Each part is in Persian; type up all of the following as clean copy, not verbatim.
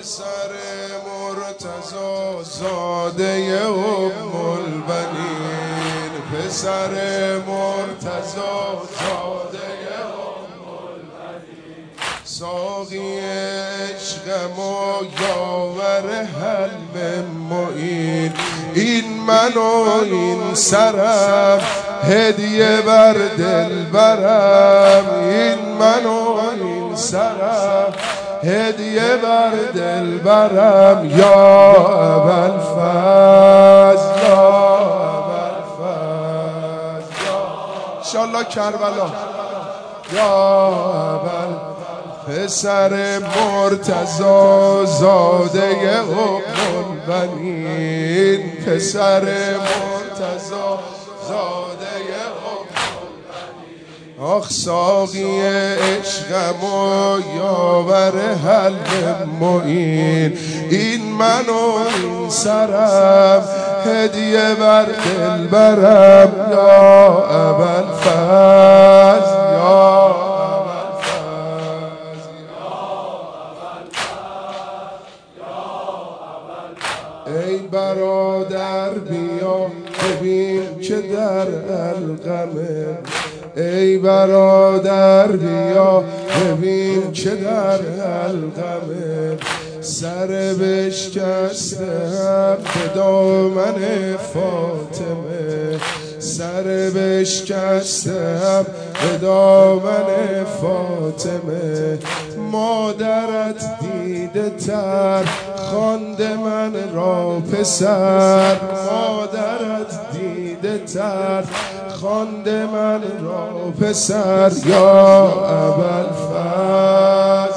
پسر مرتضی زاده ام البنین، پسر مرتضی زاده ام البنین، ساقی عشقم و یاور حلم معین. این من و این سرم هدیه بر دلبرم، این من و این سرم هدیه بر دلبرم. یا ابوالفضل یا ابوالفضل انشالله کربلا یا ابوالفضل، پسر مرتضی زاده ام البنین، پسر مرتضی زاده ام البنین. آخ ساقی عشقم و یاور حلم معین، این من و این سرم هدیه بر دلبرم. یا ابوالفضل یا ای برادر بیا ببین که در القمه، ای برادر بیا ببین که در القمه، سر بشکستم به دامن فاطمه، سر بشکستم به دامن فاطمه. مادرت دیده تر خوانده من را پسر، مادرت دیده تر خوانده من را پسر. یا ابوالفضل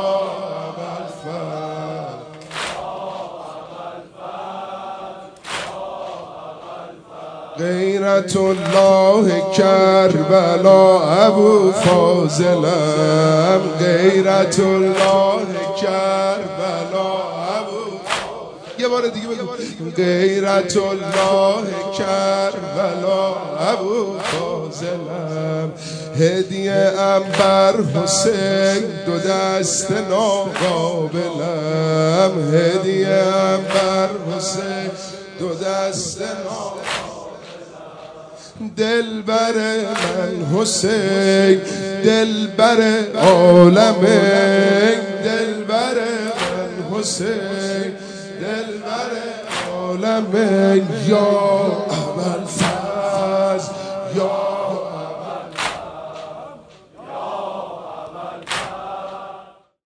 غیرت الله کربلا ابو فاضلم، غیرت الله کربلا ابو، یه بار دیگه بگو غیرت الله کربلا ابو فاضلم. هدیه ام بر حسین دو دست ناقابلم، هدیه ام بر حسین دو دست ناقابلم. دلبر من حسین دلبر عالمه، دلبر من حسین دلبر عالمه. یا ابوالفضل